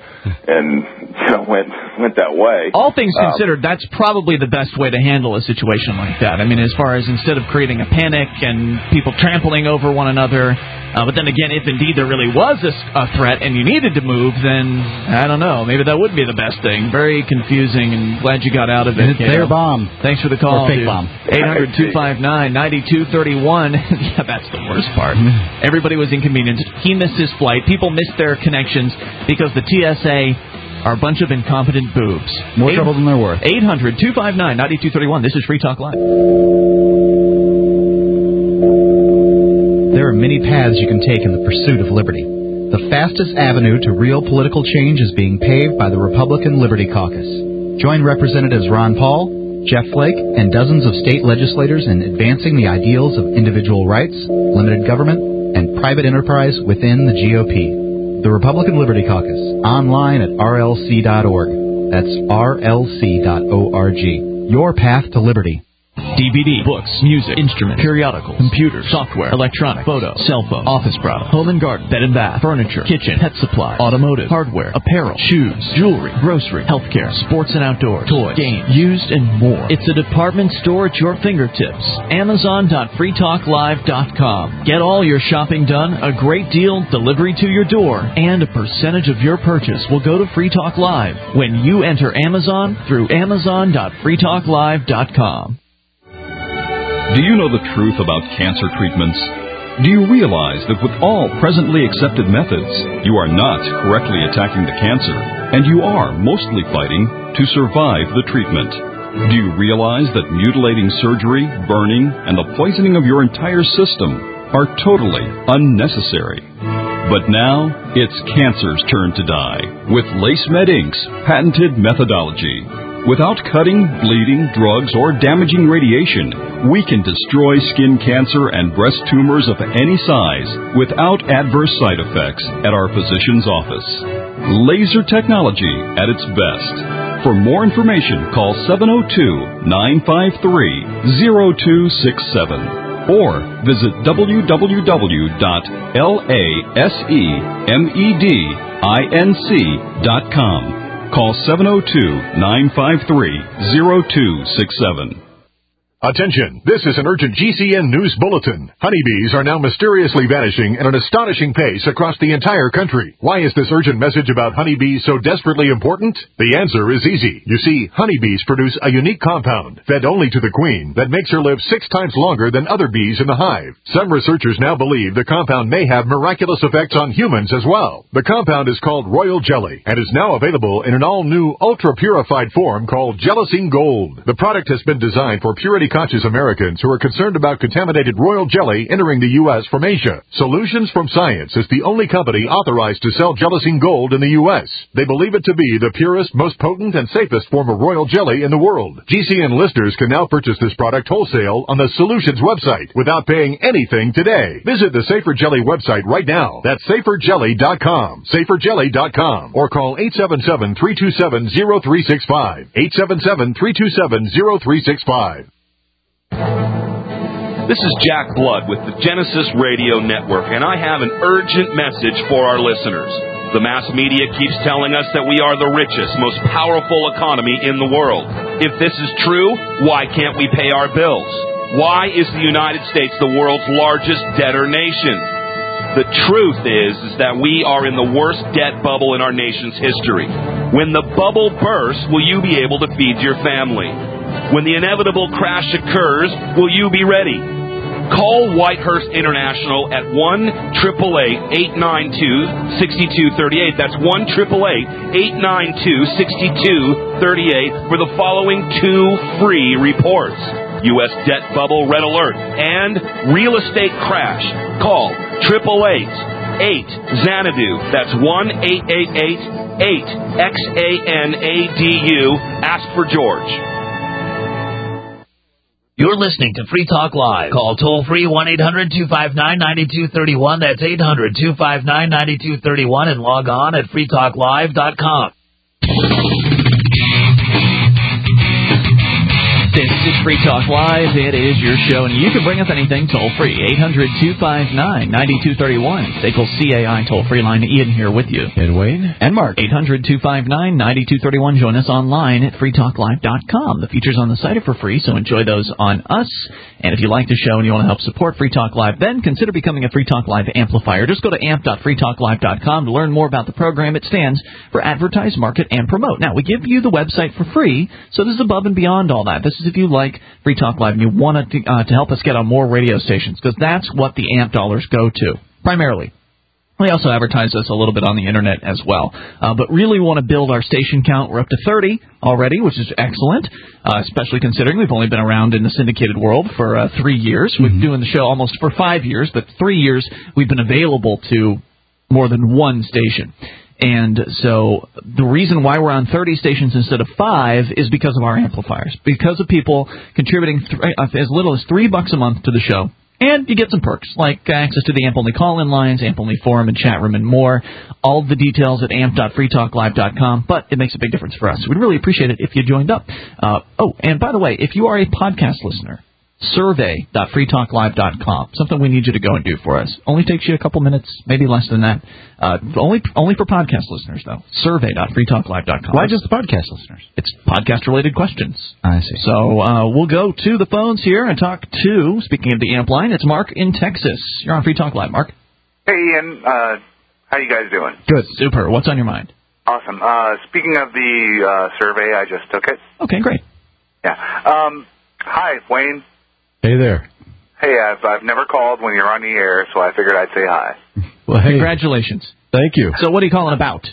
went that way. All things considered, that's probably the best way to handle a situation like that. I mean, as far as instead of creating a panic and people trampling over one another, but then again, if indeed there really was a threat and you needed to move, then I don't know, maybe that would be the best thing. Very confusing, and glad you got out of it. Their bomb. Thanks for the call. Or fake bomb. 800-259-9231. Yeah, that's the worst part. Everybody was inconvenienced. He missed his flight. People missed their connections because the TSA are a bunch of incompetent boobs. More trouble than they're worth. 800-259-9231. This is Free Talk Live. There are many paths you can take in the pursuit of liberty. The fastest avenue to real political change is being paved by the Republican Liberty Caucus. Join Representatives Ron Paul, Jeff Flake, and dozens of state legislators in advancing the ideals of individual rights, limited government, and private enterprise within the GOP. The Republican Liberty Caucus, online at rlc.org. That's rlc.org. Your path to liberty. DVD, books, music, instruments, periodicals, computers, software, electronic, photo, cell phone, office product, home and garden, bed and bath, furniture, kitchen, pet supply, automotive, hardware, apparel, shoes, jewelry, grocery, healthcare, sports and outdoors, toys, games, used, and more. It's a department store at your fingertips. Amazon.freetalklive.com. Get all your shopping done, a great deal, delivery to your door, and a percentage of your purchase will go to Free Talk Live when you enter Amazon through Amazon.freetalklive.com. Do you know the truth about cancer treatments? Do you realize that with all presently accepted methods, you are not correctly attacking the cancer, and you are mostly fighting to survive the treatment? Do you realize that mutilating surgery, burning, and the poisoning of your entire system are totally unnecessary? But now, it's cancer's turn to die with LaceMed Inc.'s patented methodology. Without cutting, bleeding, drugs, or damaging radiation, we can destroy skin cancer and breast tumors of any size without adverse side effects at our physician's office. Laser technology at its best. For more information, call 702-953-0267 or visit www.lasemedinc.com. Call 702-953-0267. Attention, this is an urgent GCN news bulletin. Honeybees are now mysteriously vanishing at an astonishing pace across the entire country. Why is this urgent message about honeybees so desperately important? The answer is easy. You see, honeybees produce a unique compound, fed only to the queen, that makes her live 6 times longer than other bees in the hive. Some researchers now believe the compound may have miraculous effects on humans as well. The compound is called Royal Jelly and is now available in an all-new, ultra-purified form called Gelatine Gold. The product has been designed for purity conscious Americans who are concerned about contaminated royal jelly entering the U.S. from Asia. Solutions from Science is the only company authorized to sell Gelatine Gold in the U.S. They believe it to be the purest, most potent, and safest form of royal jelly in the world. GCN listeners can now purchase this product wholesale on the Solutions website without paying anything today. Visit the Safer Jelly website right now. That's saferjelly.com. Saferjelly.com. Or call 877-327-0365. 877-327-0365. This is Jack Blood with the Genesis Radio Network, and I have an urgent message for our listeners. The mass media keeps telling us that we are the richest, most powerful economy in the world. If this is true, why can't we pay our bills? Why is the United States the world's largest debtor nation? The truth is that we are in the worst debt bubble in our nation's history. When the bubble bursts, will you be able to feed your family? When the inevitable crash occurs, will you be ready? Call Whitehurst International at 1-888-892-6238. That's 1-888-892-6238 for the following 2 free reports. U.S. debt bubble red alert and real estate crash. Call 888-8-XANADU. That's 1-888-8-XANADU. Ask for George. You're listening to Free Talk Live. Call toll-free 1-800-259-9231. That's 800-259-9231. And log on at freetalklive.com. This is Free Talk Live. It is your show, and you can bring up anything toll-free. 800-259-9231. SACL CAI toll-free line. Ian here with you. And Wayne. And Mark. 800-259-9231. Join us online at freetalklive.com. The features on the site are for free, so enjoy those on us. And if you like the show and you want to help support Free Talk Live, then consider becoming a Free Talk Live amplifier. Just go to amp.freetalklive.com to learn more about the program. It stands for Advertise, Market, and Promote. Now, we give you the website for free, so this is above and beyond all that. This is if you like Free Talk Live and you want to help us get on more radio stations, because that's what the AMP dollars go to, primarily. We also advertise this a little bit on the Internet as well. But really want to build our station count. We're up to 30 already, which is excellent, especially considering we've only been around in the syndicated world for 3 years. We've been doing the show almost for 5 years, but 3 years we've been available to more than one station. And so the reason why we're on 30 stations instead of 5 is because of our amplifiers, because of people contributing as little as $3 a month to the show. And you get some perks, like access to the AMP-only call-in lines, AMP-only forum and chat room, and more. All the details at amp.freetalklive.com, but it makes a big difference for us. We'd really appreciate it if you joined up. And by the way, if you are a podcast listener, survey.freetalklive.com, something we need you to go and do for us. Only takes you a couple minutes, maybe less than that. Only for podcast listeners, though. Survey.freetalklive.com. Why just the podcast listeners? It's podcast-related questions. I see. So we'll go to the phones here and talk to, speaking of the AMP line, it's Mark in Texas. You're on Free Talk Live, Mark. Hey, Ian. How you guys doing? Good. Super. What's on your mind? Awesome. Speaking of the survey, I just took it. Okay, great. Yeah. Hi, Wayne. Hey there. Hey, I've never called when you're on the air, so I figured I'd say hi. Well, hey. Congratulations. Thank you. So what are you calling about?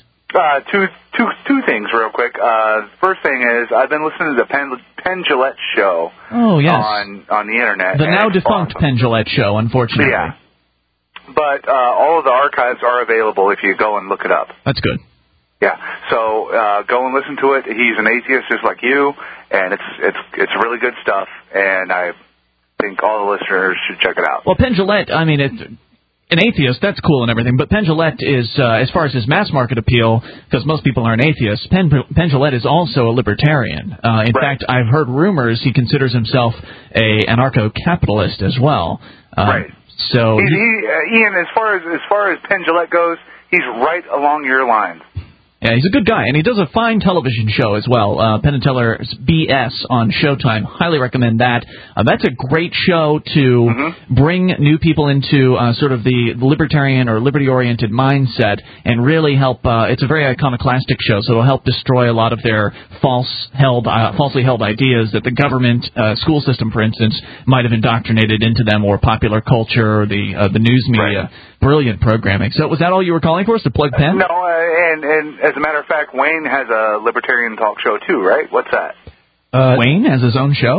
Two things real quick. First thing is I've been listening to the Penn Jillette show. Oh, yes. On the internet. The now defunct awesome. Penn Jillette show, unfortunately. Yeah. But all of the archives are available if you go and look it up. That's good. Yeah. So go and listen to it. He's an atheist just like you, and it's really good stuff. And I think all the listeners should check it out. Well, Penn Jillette, I mean, an atheist, that's cool and everything, but Penn Jillette is, as far as his mass market appeal, because most people aren't atheists, Penn Jillette is also a libertarian. In fact, I've heard rumors he considers himself a anarcho-capitalist as well. Right. So Ian, as far as Penn Jillette goes, he's right along your lines. Yeah, he's a good guy, and he does a fine television show as well. Penn and Teller's BS on Showtime. Highly recommend that. That's a great show to bring new people into sort of the libertarian or liberty-oriented mindset and really help. It's a very iconoclastic show, so it'll help destroy a lot of their falsely held ideas that the government school system, for instance, might have indoctrinated into them, or popular culture, or the news media. Right. Brilliant programming. So was that all you were calling for us, to plug Penn? No, and as a matter of fact, Wayne has a libertarian talk show too, right? What's that? Wayne has his own show?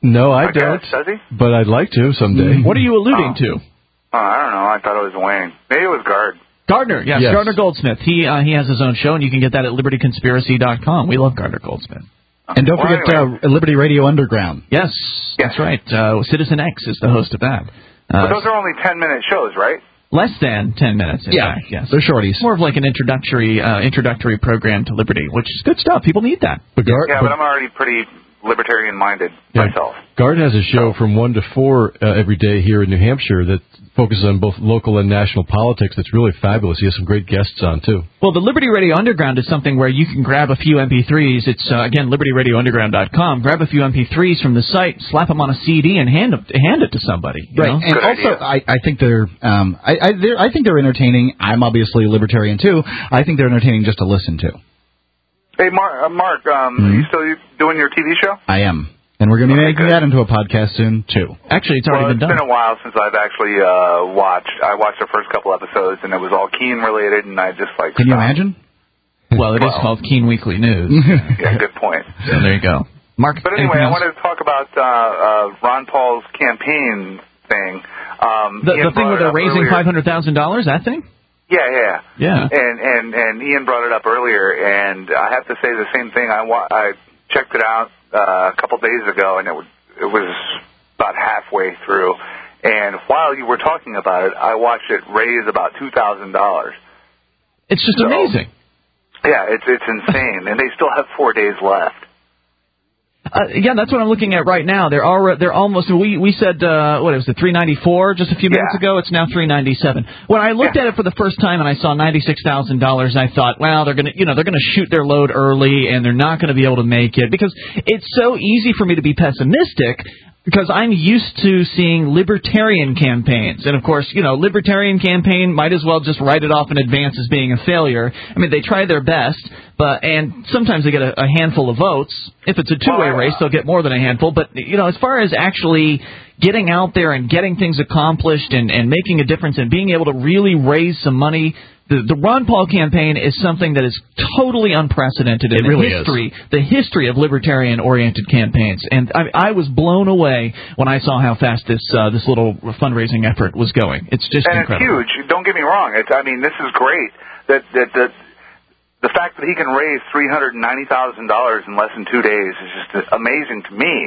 No, I I guess. don't. Does he? But I'd like to someday. What are you alluding to? Oh, I don't know. I thought it was Wayne. Maybe it was Gard. Gardner, yes, Yes. Gardner Goldsmith. He has his own show, and you can get that at libertyconspiracy.com. We love Gardner Goldsmith. And don't forget Liberty Radio Underground. Yes, that's right. Citizen X is the host of that. But those are only 10-minute shows, right? Less than 10 minutes, in fact, yes. They're shorties. More of like an introductory program to Liberty, which is good stuff. People need that. But I'm already pretty libertarian-minded myself. Gard has a show from 1 to 4 every day here in New Hampshire that focuses on both local and national politics. That's really fabulous. He has some great guests on, too. Well, the Liberty Radio Underground is something where you can grab a few MP3s. It's, again, libertyradiounderground.com. Grab a few MP3s from the site, slap them on a CD, and hand it to somebody. Right, know? and also I think they're I think they're entertaining. I'm obviously a libertarian too. I think they're entertaining just to listen to. Hey, Mark, are you still doing your TV show? I am, and we're going to be making that into a podcast soon too. Actually, it's already been done. It's been a while since I've actually watched. I watched the first couple episodes, and it was all Keene related, and I just like. Can you imagine? Well, it is called Keene Weekly News. Yeah, good point. So there you go, Mark. But anyway, I wanted to talk about Ron Paul's campaign thing. The thing where they're raising $500,000. That thing. Yeah. Yeah. And Ian brought it up earlier, and I have to say the same thing. I checked it out a couple days ago, and it was about halfway through. And while you were talking about it, I watched it raise about $2,000. It's just amazing. Yeah, it's insane, and they still have 4 days left. Yeah, that's what I'm looking at right now. They're almost. We said what was it, $394 just a few minutes ago. It's now $397. When I looked at it for the first time and I saw $96,000, I thought, well, they're gonna shoot their load early and they're not going to be able to make it because it's so easy for me to be pessimistic. Because I'm used to seeing libertarian campaigns. And, of course, libertarian campaign might as well just write it off in advance as being a failure. I mean, they try their best, and sometimes they get a handful of votes. If it's a two-way race, they'll get more than a handful. But, as far as actually getting out there and getting things accomplished and making a difference and being able to really raise some money, the Ron Paul campaign is something that is totally unprecedented in the history of libertarian-oriented campaigns. And I was blown away when I saw how fast this little fundraising effort was going. It's just incredible. And it's huge. Don't get me wrong. This is great. The fact that he can raise $390,000 in less than 2 days is just amazing to me.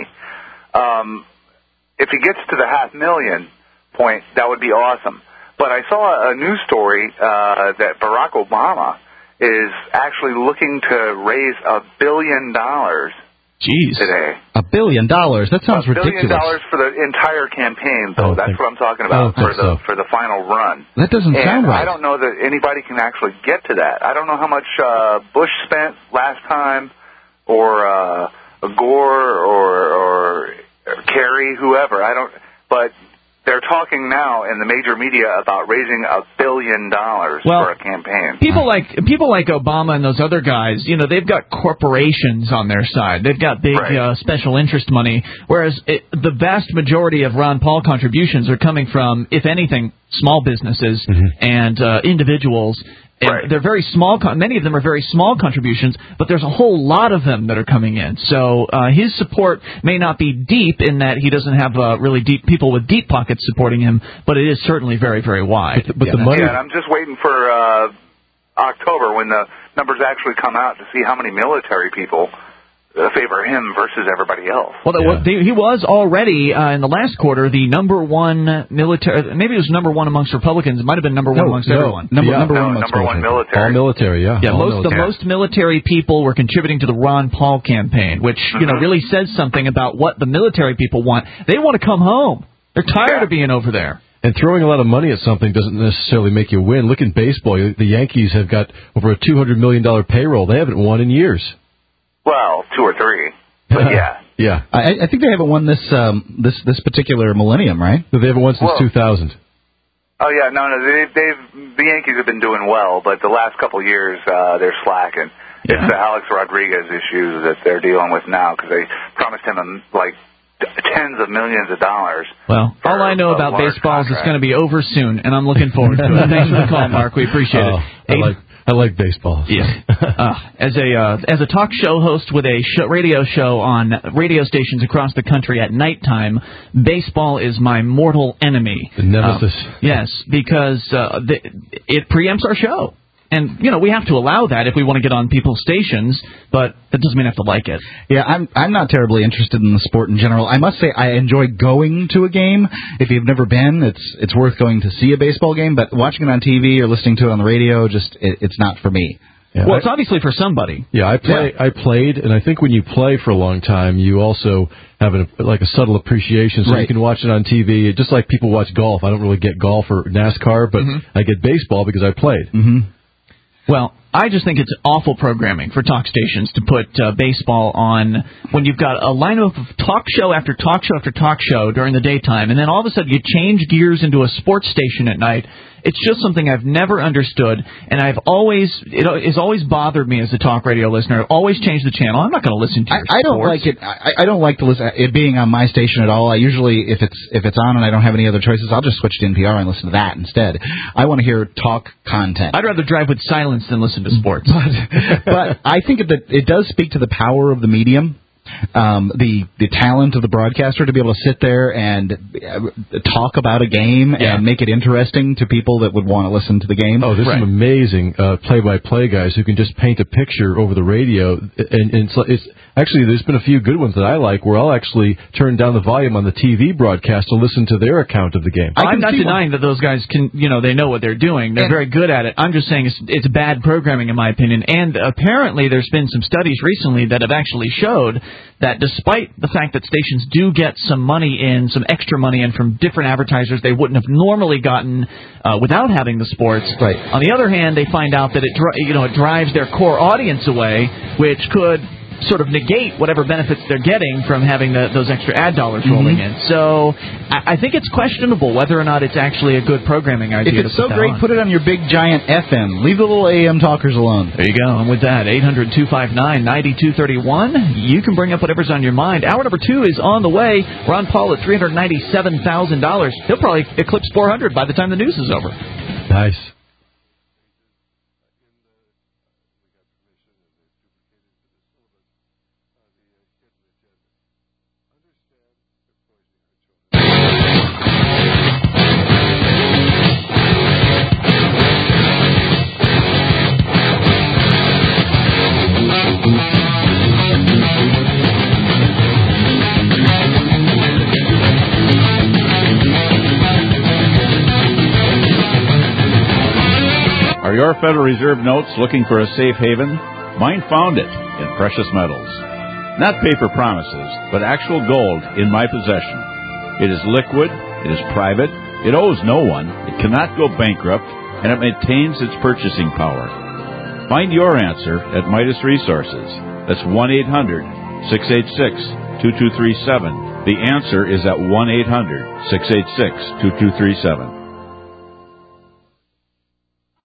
If he gets to the $500,000 point, that would be awesome. But I saw a news story that Barack Obama is actually looking to raise $1 billion today. $1 billion? That sounds ridiculous. $1 billion for the entire campaign, though. That's what I'm talking about for the final run. That doesn't sound right. I don't know that anybody can actually get to that. I don't know how much Bush spent last time, or Gore, or Kerry, whoever. But they're talking now in the major media about raising $1 billion for a campaign. People like Obama and those other guys, they've got corporations on their side. They've got big special interest money, whereas the vast majority of Ron Paul contributions are coming from, if anything, small businesses and individuals. And they're very small. Many of them are very small contributions, but there's a whole lot of them that are coming in. So his support may not be deep in that he doesn't have really deep people with deep pockets supporting him, but it is certainly very, very wide. But the money. Yeah, and I'm just waiting for October when the numbers actually come out to see how many military people favor him versus everybody else. Well, he was already in the last quarter the number one military. Maybe it was number one amongst Republicans. It might have been number one amongst everyone. Number one military. All military, the most military people were contributing to the Ron Paul campaign, which really says something about what the military people want. They want to come home. They're tired of being over there. And throwing a lot of money at something doesn't necessarily make you win. Look in baseball. The Yankees have got over a $200 million payroll. They haven't won in years. Well, 2 or 3, but yeah. I think they haven't won this particular millennium, right? No, they haven't won since 2000. Oh yeah, no, the Yankees have been doing well, but the last couple of years they're slacking. Yeah. It's the Alex Rodriguez issue that they're dealing with now because they promised him like tens of millions of dollars. Well, all I know about baseball is it's going to be over soon, and I'm looking forward to it. Thanks for the call, Mark. We appreciate it. I like baseball. Yeah. As a talk show host with a radio show on radio stations across the country at nighttime, baseball is my mortal enemy. The nemesis. Yes, because it preempts our show. And, we have to allow that if we want to get on people's stations, but that doesn't mean I have to like it. Yeah, I'm not terribly interested in the sport in general. I must say I enjoy going to a game. If you've never been, it's worth going to see a baseball game, but watching it on TV or listening to it on the radio, it's not for me. Yeah. Well, it's obviously for somebody. Yeah, I played, and I think when you play for a long time, you also have a subtle appreciation, so you can watch it on TV, just like people watch golf. I don't really get golf or NASCAR, but I get baseball because I played. Mm-hmm. Well, I just think it's awful programming for talk stations to put baseball on when you've got a lineup of talk show after talk show after talk show during the daytime, and then all of a sudden you change gears into a sports station at night. It's just something I've never understood, and it has always bothered me as a talk radio listener. Always change the channel. I'm not going to listen to your I don't like it. I don't like it being on my station at all. I usually, if it's on and I don't have any other choices, I'll just switch to NPR and listen to that instead. I want to hear talk content. I'd rather drive with silence than listen to sports. But I think that it does speak to the power of the medium. The talent of the broadcaster to be able to sit there and talk about a game and make it interesting to people that would want to listen to the game. Oh, there's some amazing play-by-play guys who can just paint a picture over the radio, and it's actually there's been a few good ones that I like where I'll actually turn down the volume on the TV broadcast to listen to their account of the game. I'm not denying that those guys can, they know what they're doing. They're very good at it. I'm just saying it's bad programming in my opinion. And apparently there's been some studies recently that have actually showed that despite the fact that stations do get some extra money in from different advertisers they wouldn't have normally gotten without having the sports. Right. On the other hand, they find out that it drives their core audience away, which could sort of negate whatever benefits they're getting from having those extra ad dollars rolling in. So I think it's questionable whether or not it's actually a good programming idea. If it's so great, put it on your big giant FM. Leave the little AM talkers alone. There you go. And with that, 800-259-9231. You can bring up whatever's on your mind. Hour number 2 is on the way. Ron Paul at $397,000. He'll probably eclipse 400 by the time the news is over. Nice. Are your Federal Reserve notes looking for a safe haven? Mine found it in precious metals. Not paper promises, but actual gold in my possession. It is liquid, it is private, it owes no one, it cannot go bankrupt, and it maintains its purchasing power. Find your answer at Midas Resources. That's 1-800-686-2237. The answer is at 1-800-686-2237.